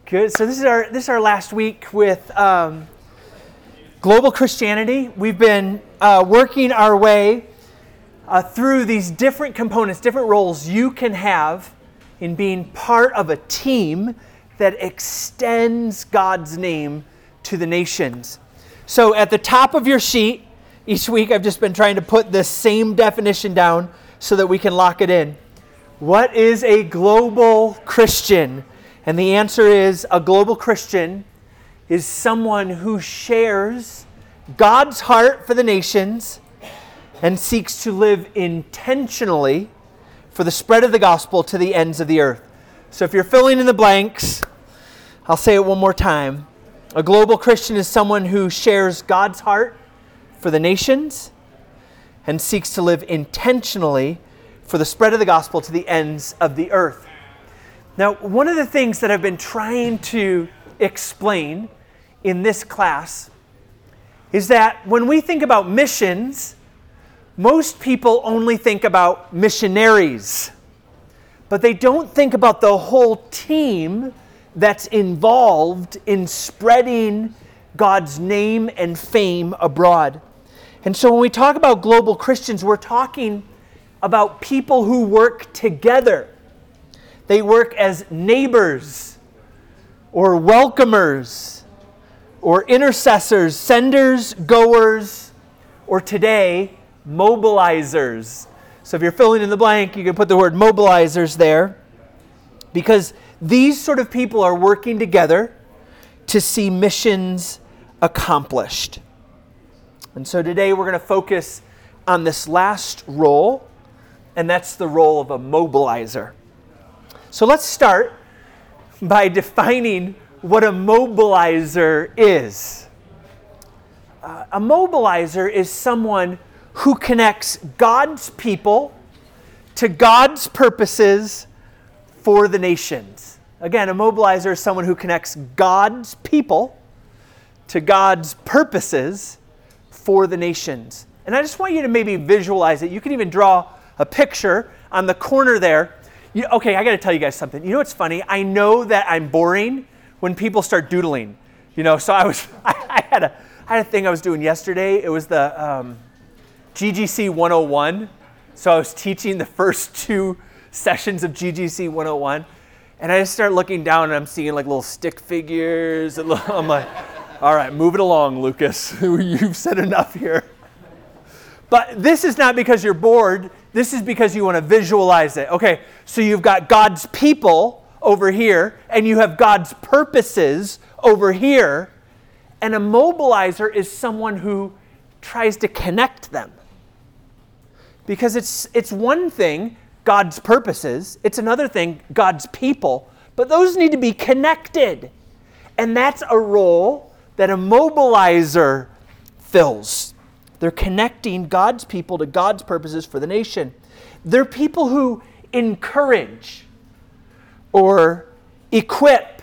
Good. So this is our last week with Global Christianity. We've been working our way through these different components, different roles you can have in being part of a team that extends God's name to the nations. So at the top of your sheet, each week I've just been trying to put this same definition down so that we can lock it in. What is a global Christian? And the answer is a global Christian is someone who shares God's heart for the nations and seeks to live intentionally for the spread of the gospel to the ends of the earth. So if you're filling in the blanks, I'll say it one more time. A global Christian is someone who shares God's heart for the nations and seeks to live intentionally for the spread of the gospel to the ends of the earth. Now, one of the things that I've been trying to explain in this class is that when we think about missions, most people only think about missionaries, but they don't think about the whole team that's involved in spreading God's name and fame abroad. And so when we talk about global Christians, we're talking about people who work together. They work as neighbors or welcomers or intercessors, senders, goers, or today, mobilizers. So if you're filling in the blank, you can put the word mobilizers there, because these sort of people are working together to see missions accomplished. And so today we're going to focus on this last role, and that's the role of a mobilizer. So let's start by defining what a mobilizer is. A mobilizer is someone who connects God's people to God's purposes for the nations. Again, a mobilizer is someone who connects God's people to God's purposes for the nations. And I just want you to maybe visualize it. You can even draw a picture on the corner there. Okay, I got to tell you guys something. You know what's funny? I know that I'm boring when people start doodling. So I had a thing I was doing yesterday. It was the GGC 101. So I was teaching the first two sessions of GGC 101, and I just start looking down and I'm seeing like little stick figures. And I'm like, all right, move it along, Lucas. You've said enough here. But this is not because you're bored. This is because you want to visualize it. Okay, so you've got God's people over here, and you have God's purposes over here, and a mobilizer is someone who tries to connect them. Because it's one thing, God's purposes, it's another thing, God's people, but those need to be connected. And that's a role that a mobilizer fills. They're connecting God's people to God's purposes for the nation. They're people who encourage or equip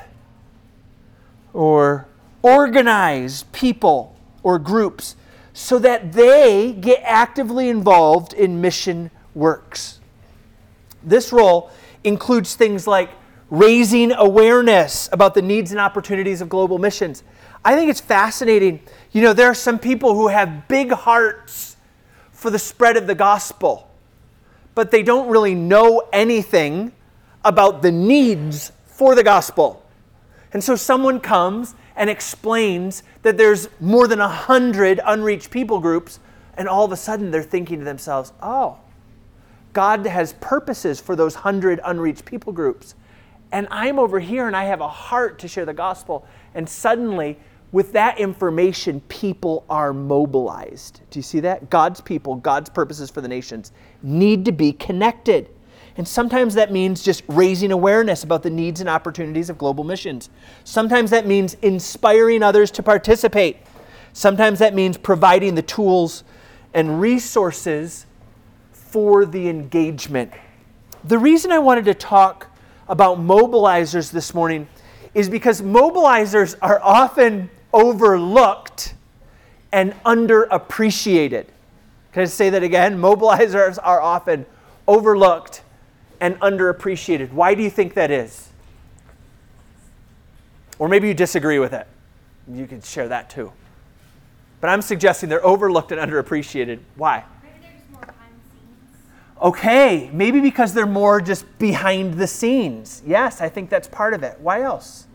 or organize people or groups so that they get actively involved in mission works. This role includes things like raising awareness about the needs and opportunities of global missions. I think it's fascinating. There are some people who have big hearts for the spread of the gospel, but they don't really know anything about the needs for the gospel. And so someone comes and explains that there's more than 100 unreached people groups, and all of a sudden they're thinking to themselves, oh, God has purposes for those 100 unreached people groups. And I'm over here and I have a heart to share the gospel. And suddenly, with that information, people are mobilized. Do you see that? God's people, God's purposes for the nations need to be connected. And sometimes that means just raising awareness about the needs and opportunities of global missions. Sometimes that means inspiring others to participate. Sometimes that means providing the tools and resources for the engagement. The reason I wanted to talk about mobilizers this morning is because mobilizers are often overlooked and underappreciated. Can I say that again? Mobilizers are often overlooked and underappreciated. Why do you think that is? Or maybe you disagree with it. You can share that too. But I'm suggesting they're overlooked and underappreciated. Why? Maybe they're just more behind the scenes. Okay, maybe because they're more just behind the scenes. Yes, I think that's part of it. Why else?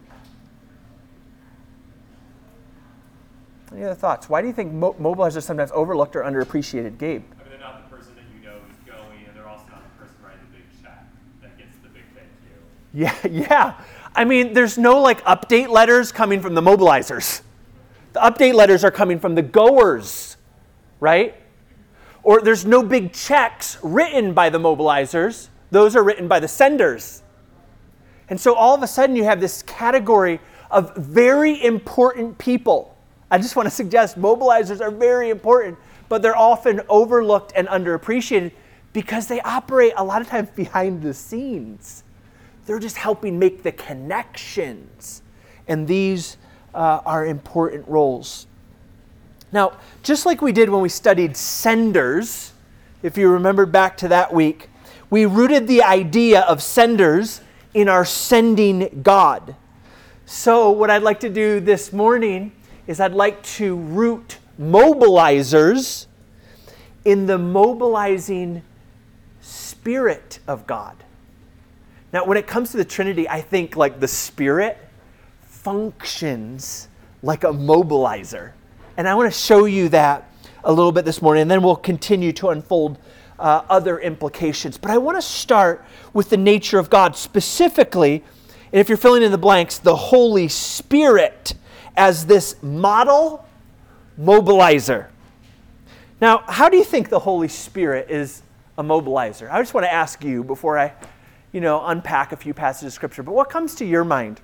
Any other thoughts? Why do you think mobilizers are sometimes overlooked or underappreciated, Gabe? I mean, they're not the person that you know is going, and they're also not the person writing the big check that gets the big thank you. Yeah. I mean, there's no update letters coming from the mobilizers. The update letters are coming from the goers, right? Or there's no big checks written by the mobilizers. Those are written by the senders. And so all of a sudden you have this category of very important people. I just want to suggest mobilizers are very important, but they're often overlooked and underappreciated because they operate a lot of times behind the scenes. They're just helping make the connections. And these are important roles. Now, just like we did when we studied senders, if you remember back to that week, we rooted the idea of senders in our sending God. So what I'd like to do this morning is I'd like to root mobilizers in the mobilizing Spirit of God. Now, when it comes to the Trinity, I think the Spirit functions like a mobilizer. And I want to show you that a little bit this morning, and then we'll continue to unfold other implications. But I want to start with the nature of God, specifically, and if you're filling in the blanks, the Holy Spirit as this model mobilizer. Now, how do you think the Holy Spirit is a mobilizer? I just want to ask you before I, unpack a few passages of Scripture, but what comes to your mind?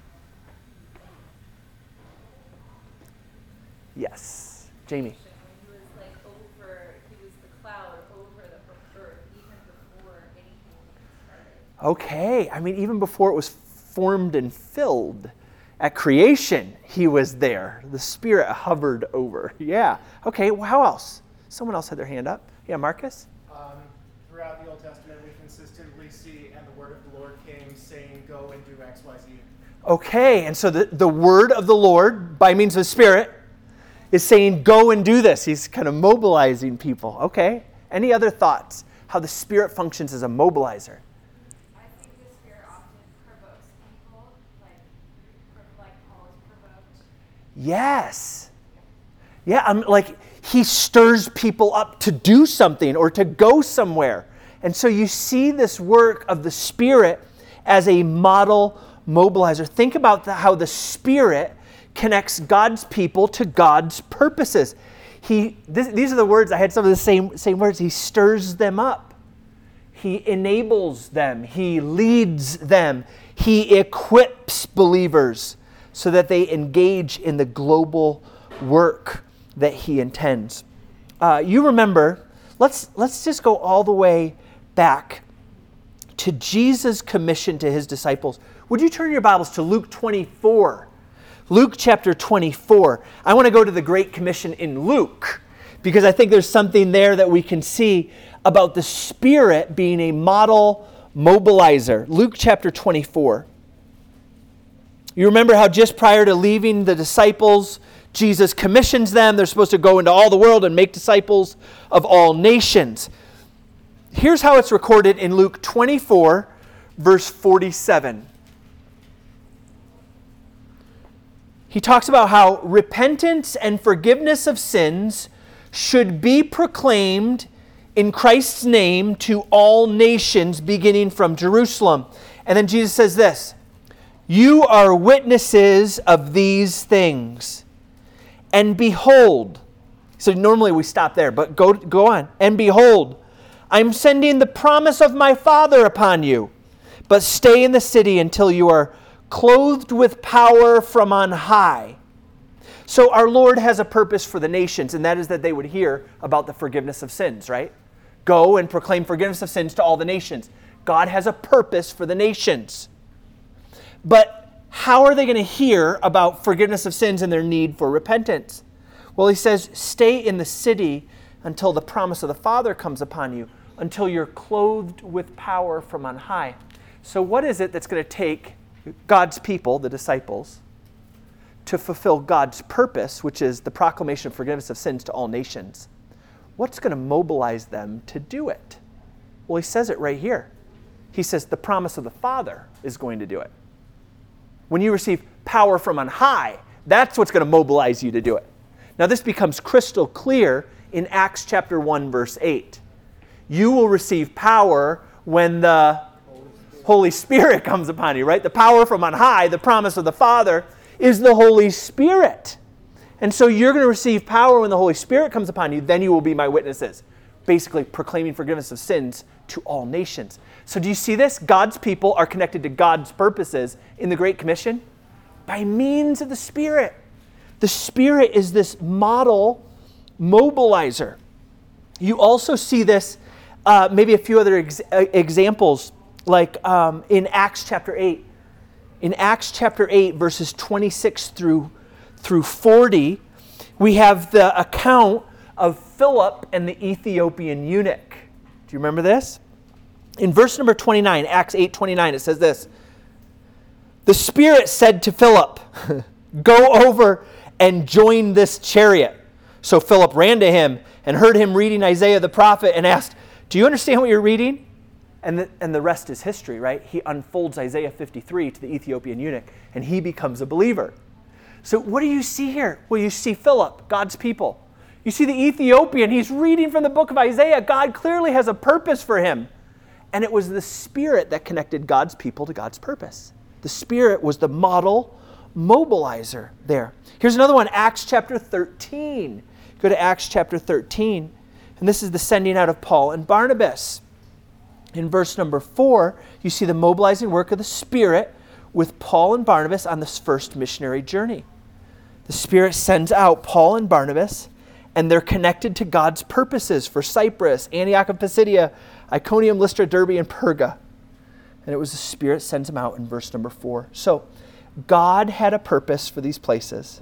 Yes, Jamie. He was the cloud over the earth even before anything started. Okay, I mean, even before it was formed and filled. At creation, he was there. The Spirit hovered over. Yeah. Okay, well, how else? Someone else had their hand up. Yeah, Marcus? Throughout the Old Testament, we consistently see, and the word of the Lord came, saying, go and do X, Y, Z. Okay, and so the word of the Lord, by means of the Spirit, is saying, go and do this. He's kind of mobilizing people. Okay. Any other thoughts? How the Spirit functions as a mobilizer? I think the Spirit often provokes people, like Paul is provoked. Yes. Yeah, he stirs people up to do something or to go somewhere. And so you see this work of the Spirit as a model mobilizer. Think about how the Spirit connects God's people to God's purposes. These are the words, I had some of the same words. He stirs them up. He enables them. He leads them. He equips believers so that they engage in the global work that he intends. You remember, let's just go all the way back to Jesus' commission to his disciples. Would you turn your Bibles to Luke 24? Luke chapter 24. I want to go to the Great Commission in Luke because I think there's something there that we can see about the Spirit being a model mobilizer. Luke chapter 24. You remember how just prior to leaving the disciples, Jesus commissions them. They're supposed to go into all the world and make disciples of all nations. Here's how it's recorded in Luke 24, verse 47. He talks about how repentance and forgiveness of sins should be proclaimed in Christ's name to all nations, beginning from Jerusalem. And then Jesus says this, you are witnesses of these things. And behold, so normally we stop there, but go on. And behold, I'm sending the promise of my Father upon you, but stay in the city until you are clothed with power from on high. So our Lord has a purpose for the nations, and that is that they would hear about the forgiveness of sins, right? Go and proclaim forgiveness of sins to all the nations. God has a purpose for the nations. But how are they going to hear about forgiveness of sins and their need for repentance? Well, he says, stay in the city until the promise of the Father comes upon you, until you're clothed with power from on high. So what is it that's going to take God's people, the disciples, to fulfill God's purpose, which is the proclamation of forgiveness of sins to all nations, what's going to mobilize them to do it? Well, he says it right here. He says the promise of the Father is going to do it. When you receive power from on high, that's what's going to mobilize you to do it. Now, this becomes crystal clear in Acts chapter 1, verse 8. You will receive power when the Holy Spirit comes upon you, right? The power from on high, the promise of the Father, is the Holy Spirit. And so you're going to receive power when the Holy Spirit comes upon you. Then you will be my witnesses. Basically proclaiming forgiveness of sins to all nations. So do you see this? God's people are connected to God's purposes in the Great Commission by means of the Spirit. The Spirit is this model mobilizer. You also see this, maybe a few other examples, like in Acts chapter 8. In Acts chapter 8, verses 26 through 40, we have the account of Philip and the Ethiopian eunuch. Do you remember this? In verse number 29, Acts 8:29, it says this. The Spirit said to Philip, go over and join this chariot. So Philip ran to him and heard him reading Isaiah the prophet and asked, do you understand what you're reading? And the rest is history, right? He unfolds Isaiah 53 to the Ethiopian eunuch, and he becomes a believer. So what do you see here? Well, you see Philip, God's people. You see the Ethiopian, he's reading from the book of Isaiah. God clearly has a purpose for him. And it was the Spirit that connected God's people to God's purpose. The Spirit was the model mobilizer there. Here's another one, Acts chapter 13. Go to Acts chapter 13, and this is the sending out of Paul and Barnabas. In verse number 4, you see the mobilizing work of the Spirit with Paul and Barnabas on this first missionary journey. The Spirit sends out Paul and Barnabas, and they're connected to God's purposes for Cyprus, Antioch of Pisidia, Iconium, Lystra, Derbe, and Perga. And it was the Spirit sends them out in verse number 4. So God had a purpose for these places.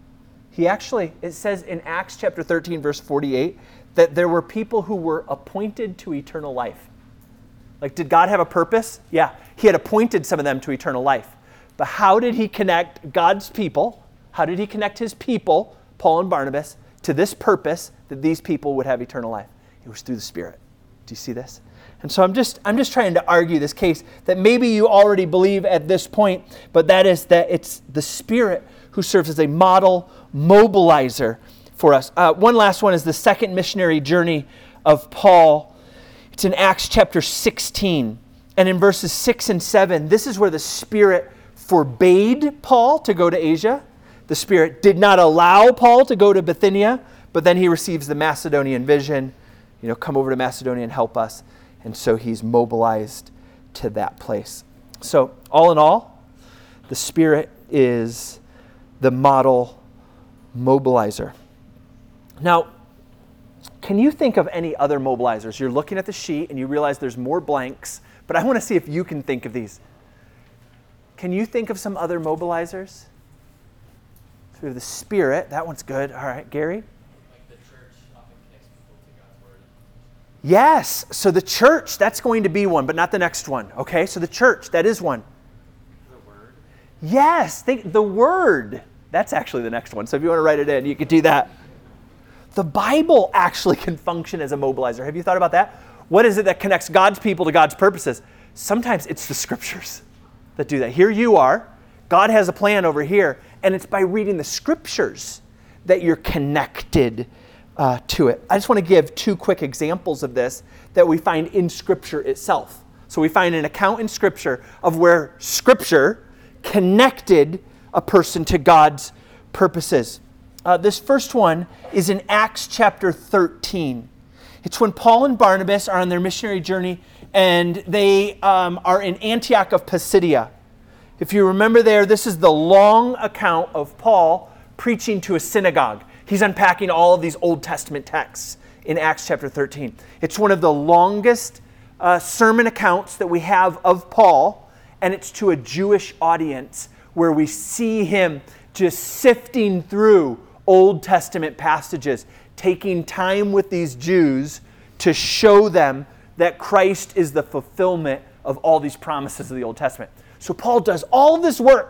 It says in Acts chapter 13, verse 48, that there were people who were appointed to eternal life. Like, did God have a purpose? Yeah, he had appointed some of them to eternal life. But how did he connect God's people? How did he connect his people, Paul and Barnabas, to this purpose that these people would have eternal life? It was through the Spirit. Do you see this? And so I'm just trying to argue this case that maybe you already believe at this point, but that is that it's the Spirit who serves as a model mobilizer for us. One last one is the second missionary journey of Paul. It's in Acts chapter 16. And in verses 6 and 7, this is where the Spirit forbade Paul to go to Asia. The Spirit did not allow Paul to go to Bithynia, but then he receives the Macedonian vision. Come over to Macedonia and help us. And so he's mobilized to that place. So all in all, the Spirit is the model mobilizer. Now, can you think of any other mobilizers? You're looking at the sheet and you realize there's more blanks, but I want to see if you can think of these. Can you think of some other mobilizers? So we have the Spirit. That one's good. All right, Gary? Like the church often connects people to God's word. Yes. So the church, that's going to be one, but not the next one. Okay, so the church, that is one. The word? Yes, think the Word. That's actually the next one. So if you want to write it in, you could do that. The Bible actually can function as a mobilizer. Have you thought about that? What is it that connects God's people to God's purposes? Sometimes it's the Scriptures that do that. Here you are. God has a plan over here. And it's by reading the Scriptures that you're connected to it. I just want to give two quick examples of this that we find in Scripture itself. So we find an account in Scripture of where Scripture connected a person to God's purposes. This first one is in Acts chapter 13. It's when Paul and Barnabas are on their missionary journey, and they are in Antioch of Pisidia. If you remember there, this is the long account of Paul preaching to a synagogue. He's unpacking all of these Old Testament texts in Acts chapter 13. It's one of the longest sermon accounts that we have of Paul, and it's to a Jewish audience where we see him just sifting through Old Testament passages, taking time with these Jews to show them that Christ is the fulfillment of all these promises of the Old Testament. So Paul does all of this work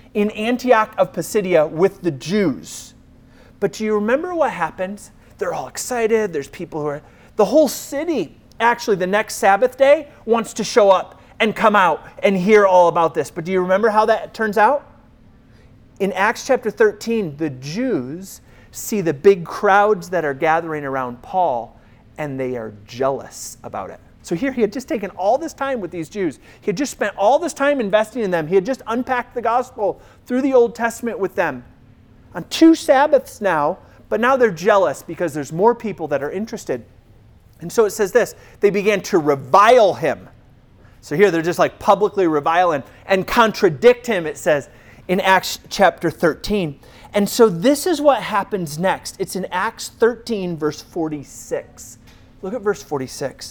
in Antioch of Pisidia with the Jews. But do you remember what happens? They're all excited. There's people who are... The whole city, actually, the next Sabbath day, wants to show up and come out and hear all about this. But do you remember how that turns out? In Acts chapter 13, the Jews see the big crowds that are gathering around Paul, and they are jealous about it. So here he had just taken all this time with these Jews. He had just spent all this time investing in them. He had just unpacked the gospel through the Old Testament with them on 2 Sabbaths now, but now they're jealous because there's more people that are interested. And so it says this, they began to revile him. So here they're just like publicly reviling and contradict him, it says in Acts chapter 13. And so this is what happens next. It's in Acts 13, verse 46. Look at verse 46.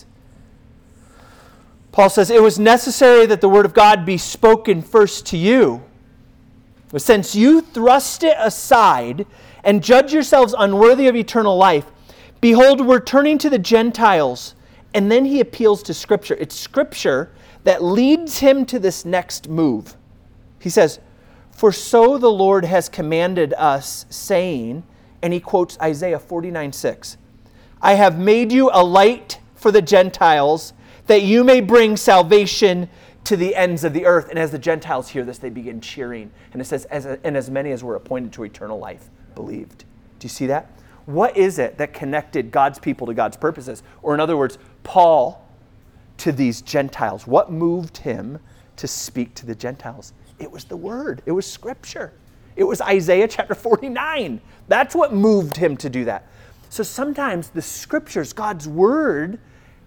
Paul says, it was necessary that the word of God be spoken first to you. But since you thrust it aside and judge yourselves unworthy of eternal life, behold, we're turning to the Gentiles. And then he appeals to Scripture. It's Scripture that leads him to this next move. He says, for so the Lord has commanded us, saying, and he quotes Isaiah 49:6, I have made you a light for the Gentiles, that you may bring salvation to the ends of the earth. And as the Gentiles hear this, they begin cheering. And it says, and as many as were appointed to eternal life believed. Do you see that? What is it that connected God's people to God's purposes? Or in other words, Paul to these Gentiles. What moved him to speak to the Gentiles? It was the Word. It was Scripture. It was Isaiah chapter 49. That's what moved him to do that. So sometimes the Scriptures, God's Word,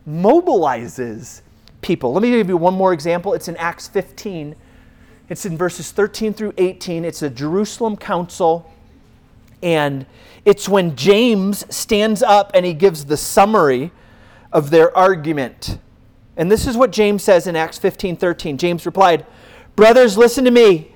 mobilizes people. Let me give you one more example. It's in Acts 15. It's in verses 13 through 18. It's a Jerusalem council. And it's when James stands up and he gives the summary of their argument. And this is what James says in Acts 15:13. James replied, brothers, listen to me.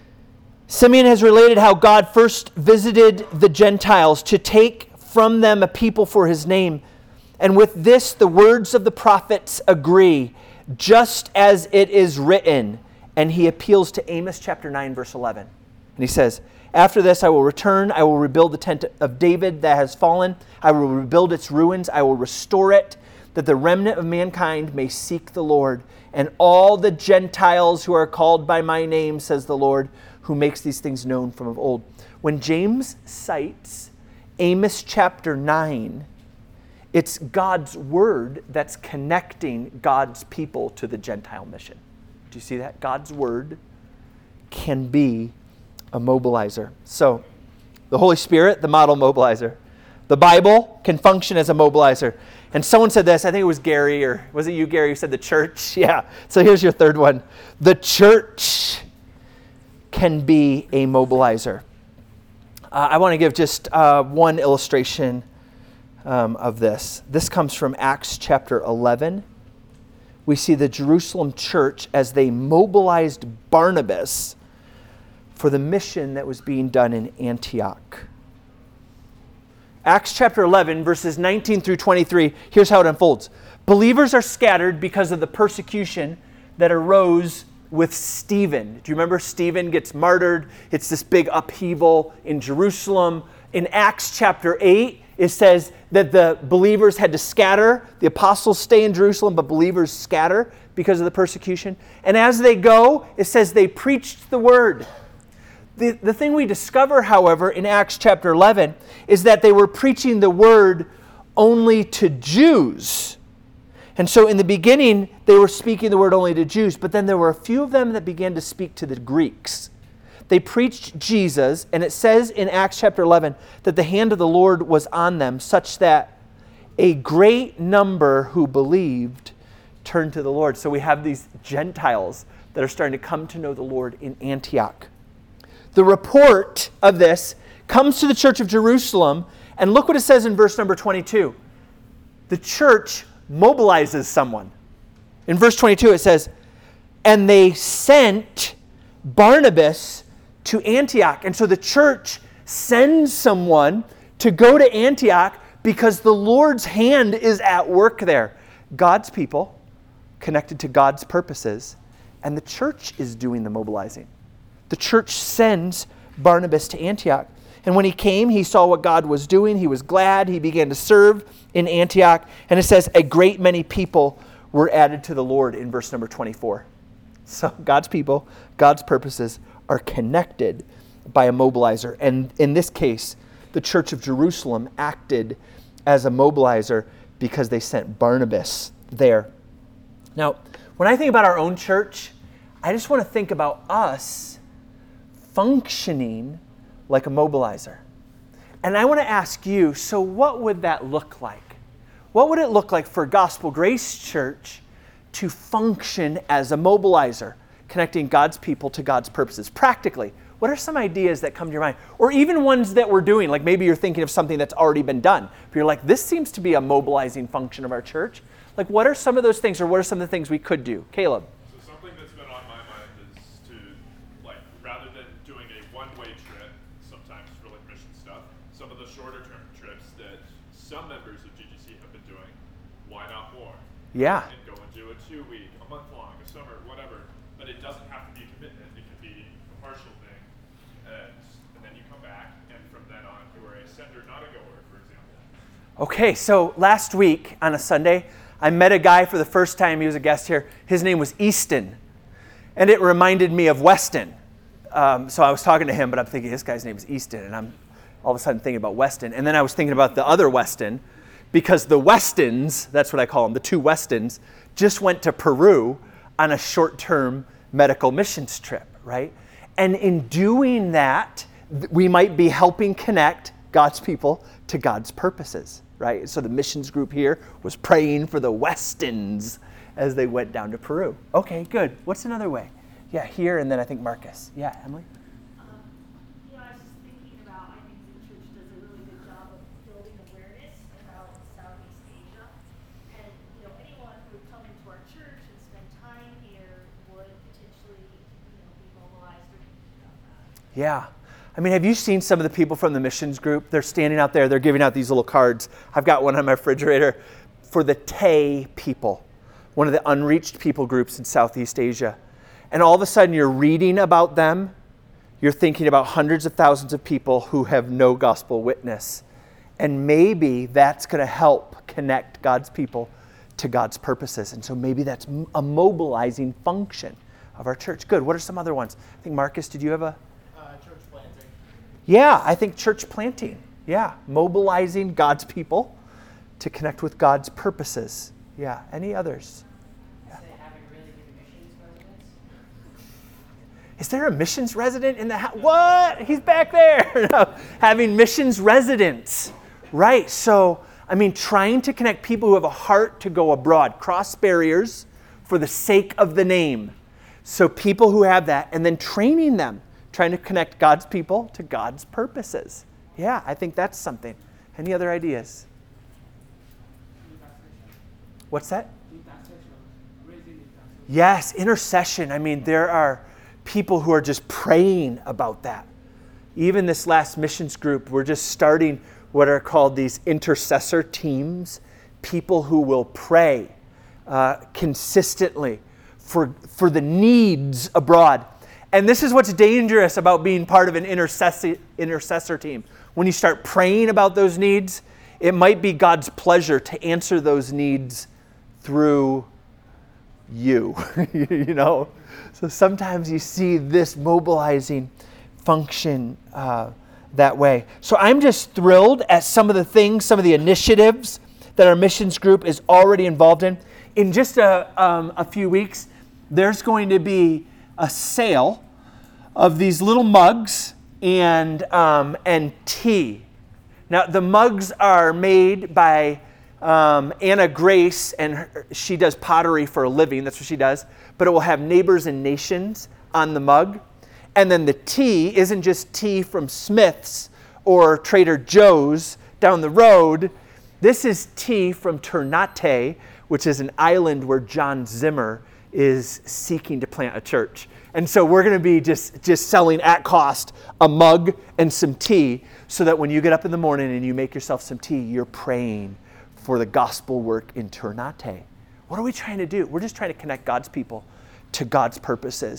Simeon has related how God first visited the Gentiles to take from them a people for his name. And with this, the words of the prophets agree, just as it is written. And he appeals to Amos chapter 9, verse 11. And he says, after this, I will return. I will rebuild the tent of David that has fallen. I will rebuild its ruins. I will restore it, that the remnant of mankind may seek the Lord. And all the Gentiles who are called by my name, says the Lord, who makes these things known from of old. When James cites Amos chapter 9, it's God's word that's connecting God's people to the Gentile mission. Do you see that? God's word can be a mobilizer. So, the Holy Spirit, the model mobilizer. The Bible can function as a mobilizer. And someone said this, I think it was Gary, or was it you, Gary, who said the church? Yeah. So here's your third one. The church can be a mobilizer. I want to give just one illustration of this. This comes from Acts chapter 11. We see the Jerusalem church as they mobilized Barnabas for the mission that was being done in Antioch. Acts chapter 11, verses 19 through 23, here's how it unfolds. Believers are scattered because of the persecution that arose with Stephen. Do you remember Stephen gets martyred? It's this big upheaval in Jerusalem. In Acts chapter 8, it says that the believers had to scatter. The apostles stay in Jerusalem, but believers scatter because of the persecution. And as they go, it says they preached the word. The thing we discover, however, in Acts chapter 11 is that they were preaching the word only to Jews. And so in the beginning, they were speaking the word only to Jews, but then there were a few of them that began to speak to the Greeks. They preached Jesus, and it says in Acts chapter 11 that the hand of the Lord was on them, such that a great number who believed turned to the Lord. So we have these Gentiles that are starting to come to know the Lord in Antioch. The report of this comes to the church of Jerusalem, and look what it says in verse number 22. The church mobilizes someone. In verse 22 it says, and they sent Barnabas to Antioch. And so the church sends someone to go to Antioch because the Lord's hand is at work there. God's people connected to God's purposes, and the church is doing the mobilizing. the church sends Barnabas to Antioch. And when he came, he saw what God was doing. He was glad. He began to serve in Antioch. And it says a great many people were added to the Lord in verse number 24. So God's people, God's purposes are connected by a mobilizer. And in this case, the church of Jerusalem acted as a mobilizer because they sent Barnabas there. Now, when I think about our own church, I just want to think about us functioning like a mobilizer. And I want to ask you, so what would that look like? What would it look like for Gospel Grace Church to function as a mobilizer, connecting God's people to God's purposes? Practically, what are some ideas that come to your mind? Or even ones that we're doing, like maybe you're thinking of something that's already been done. But you're like, this seems to be a mobilizing function of our church. Like, what are some of those things, or what are some of the things we could do? Caleb? So something that's been on my mind is to, like, rather than doing a one-way trip, sometimes for like mission stuff, some of the shorter term trips that some members of GGC have been doing, why not more? Yeah. And go and do a 2-week, a month-long, a summer, whatever. But it doesn't have to be a commitment. It could be a partial thing. And then you come back, and from then on, you are a sender, not a goer, for example. Okay, so last week on a Sunday, I met a guy for the first time. He was a guest here. His name was Easton, and it reminded me of Weston. So I was talking to him, but I'm thinking, this guy's name is Easton, and I'm all of a sudden thinking about Weston. And then I was thinking about the other Weston, because the Westons, that's what I call them, the two Westons, just went to Peru on a short-term medical missions trip, right? And in doing that, we might be helping connect God's people to God's purposes, right? So the missions group here was praying for the Westons as they went down to Peru. Okay, good. What's another way? Yeah, here, and then I think Marcus. Yeah, Emily? I was just thinking about, I think the church does a really good job of building awareness about Southeast Asia. And, anyone who would come into our church and spend time here would potentially, be mobilized or thinking about that. Yeah. I mean, have you seen some of the people from the missions group? They're standing out there. They're giving out these little cards. I've got one on my refrigerator for the Tay people, one of the unreached people groups in Southeast Asia. And all of a sudden, you're reading about them. You're thinking about hundreds of thousands of people who have no gospel witness. And maybe that's going to help connect God's people to God's purposes. And so maybe that's a mobilizing function of our church. Good. What are some other ones? I think, Marcus, did you have a... Church planting. Yeah, I think church planting. Yeah, mobilizing God's people to connect with God's purposes. Yeah, any others? Yeah. Having really good missions residents. Is there a missions resident in the house? What? He's back there. No, having missions residents. Right, so, trying to connect people who have a heart to go abroad, cross barriers for the sake of the name. So people who have that, and then training them, trying to connect God's people to God's purposes. Yeah, I think that's something. Any other ideas? What's that? Yes, intercession. There are people who are just praying about that. Even this last missions group, we're just starting what are called these intercessor teams, people who will pray consistently for the needs abroad. And this is what's dangerous about being part of an intercessor team. When you start praying about those needs, it might be God's pleasure to answer those needs through you. So sometimes you see this mobilizing function that way. So I'm just thrilled at some of the things, some of the initiatives that our missions group is already involved in. In just a few weeks, there's going to be a sale of these little mugs and tea. Now, the mugs are made by Anna Grace, and she does pottery for a living. That's what she does. But it will have Neighbors and Nations on the mug. And then the tea isn't just tea from Smith's or Trader Joe's down the road. This is tea from Ternate, which is an island where John Zimmer is seeking to plant a church. And so we're going to be just selling at cost a mug and some tea, so that when you get up in the morning and you make yourself some tea, you're praying for the gospel work in Ternate. What are we trying to do? We're just trying to connect God's people to God's purposes.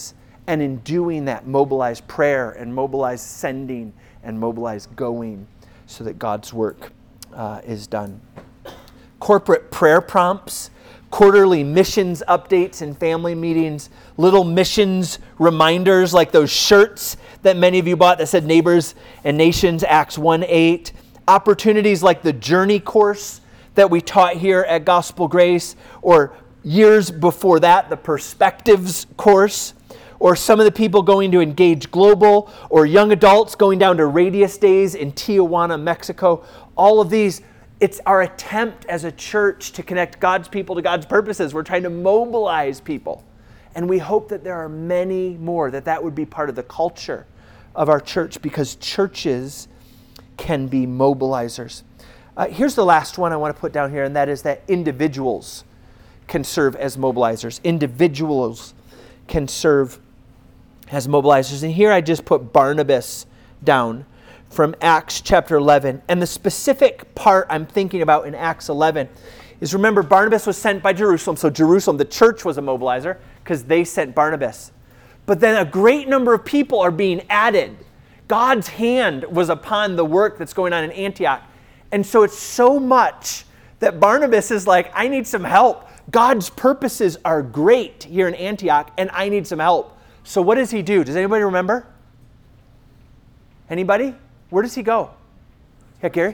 and in doing that, mobilize prayer and mobilize sending and mobilize going so that God's work is done. Corporate prayer prompts, quarterly missions updates and family meetings, little missions reminders like those shirts that many of you bought that said Neighbors and Nations, Acts 1:8, opportunities like the Journey course that we taught here at Gospel Grace, or years before that, the Perspectives course, or some of the people going to Engage Global, or young adults going down to Radius Days in Tijuana, Mexico. All of these, it's our attempt as a church to connect God's people to God's purposes. We're trying to mobilize people. And we hope that there are many more, that would be part of the culture of our church, because churches can be mobilizers. Here's the last one I want to put down here, and that is that individuals can serve as mobilizers. Individuals can serve as mobilizers. And here I just put Barnabas down from Acts chapter 11. And the specific part I'm thinking about in Acts 11 is, remember, Barnabas was sent by Jerusalem. So Jerusalem, the church, was a mobilizer because they sent Barnabas. But then a great number of people are being added. God's hand was upon the work that's going on in Antioch. And so it's so much that Barnabas is like, I need some help. God's purposes are great here in Antioch, and I need some help. So what does he do? Does anybody remember? Anybody? Where does he go? Yeah, Gary?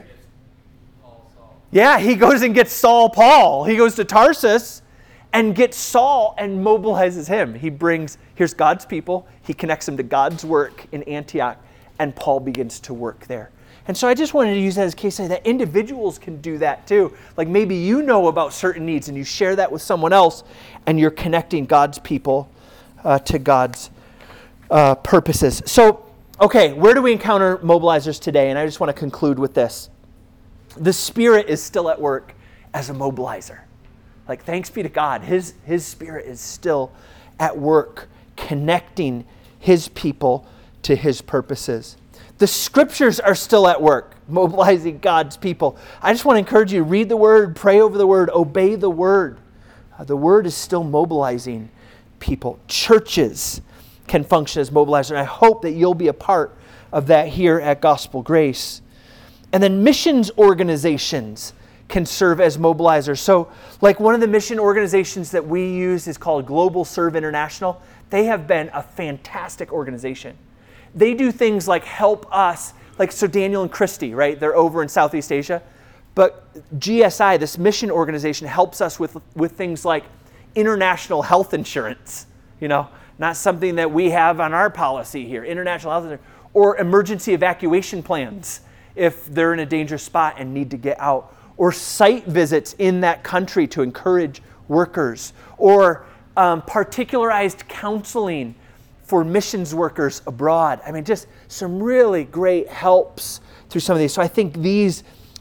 Yeah, he goes and gets Saul Paul. He goes to Tarsus and gets Saul and mobilizes him. Here's God's people. He connects them to God's work in Antioch, and Paul begins to work there. And so I just wanted to use that as a case study that individuals can do that too. Like maybe you know about certain needs and you share that with someone else, and you're connecting God's people to God's purposes. So, okay, where do we encounter mobilizers today? And I just want to conclude with this. The Spirit is still at work as a mobilizer. Like, thanks be to God, His Spirit is still at work connecting His people to His purposes. The Scriptures are still at work mobilizing God's people. I just want to encourage you, read the Word, pray over the Word, obey the Word. The Word is still mobilizing people. Churches can function as mobilizers. And I hope that you'll be a part of that here at Gospel Grace. And then missions organizations can serve as mobilizers. So like one of the mission organizations that we use is called Global Serve International. They have been a fantastic organization. They do things like help us, so Daniel and Christy, right? They're over in Southeast Asia. But GSI, this mission organization, helps us with things like international health insurance, not something that we have on our policy here, international health insurance, or emergency evacuation plans if they're in a dangerous spot and need to get out, or site visits in that country to encourage workers, or particularized counseling for missions workers abroad. I mean, just some really great helps through some of these. So I think these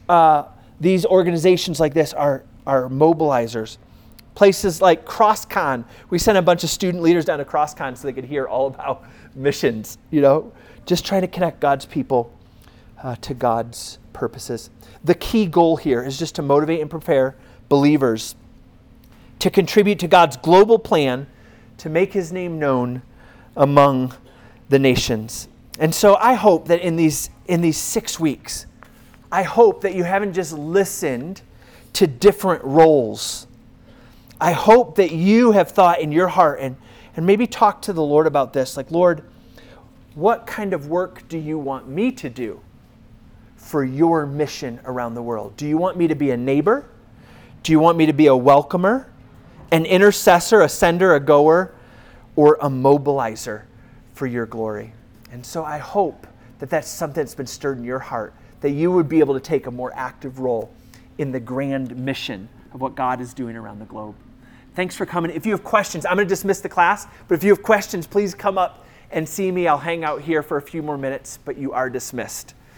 organizations like this are mobilizers. Places like CrossCon, we sent a bunch of student leaders down to CrossCon so they could hear all about missions, just trying to connect God's people to God's purposes. The key goal here is just to motivate and prepare believers to contribute to God's global plan to make His name known among the nations. And so I hope that in these 6 weeks, I hope that you haven't just listened to different roles. I hope that you have thought in your heart and maybe talk to the Lord about this. Like, Lord, what kind of work do you want me to do for your mission around the world? Do you want me to be a neighbor? Do you want me to be a welcomer, an intercessor, a sender, a goer, or a mobilizer for your glory? And so I hope that that's something that's been stirred in your heart, that you would be able to take a more active role in the grand mission of what God is doing around the globe. Thanks for coming. If you have questions, I'm going to dismiss the class, but if you have questions, please come up and see me. I'll hang out here for a few more minutes, but you are dismissed.